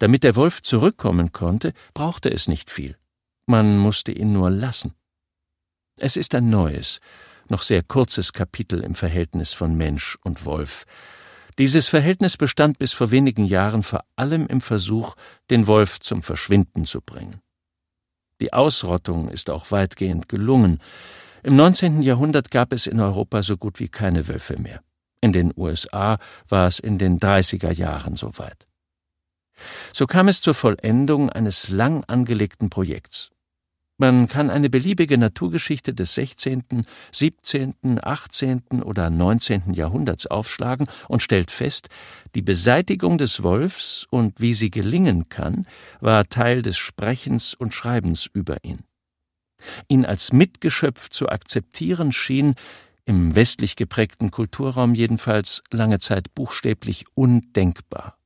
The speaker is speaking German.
Damit der Wolf zurückkommen konnte, brauchte es nicht viel. Man musste ihn nur lassen. Es ist ein neues, noch sehr kurzes Kapitel im Verhältnis von Mensch und Wolf. Dieses Verhältnis bestand bis vor wenigen Jahren vor allem im Versuch, den Wolf zum Verschwinden zu bringen. Die Ausrottung ist auch weitgehend gelungen. Im 19. Jahrhundert gab es in Europa so gut wie keine Wölfe mehr. In den USA war es in den 30er Jahren soweit. So kam es zur Vollendung eines lang angelegten Projekts. Man kann eine beliebige Naturgeschichte des 16., 17., 18. oder 19. Jahrhunderts aufschlagen und stellt fest, die Beseitigung des Wolfs und wie sie gelingen kann, war Teil des Sprechens und Schreibens über ihn. Ihn als Mitgeschöpf zu akzeptieren schien, im westlich geprägten Kulturraum jedenfalls, lange Zeit buchstäblich undenkbar.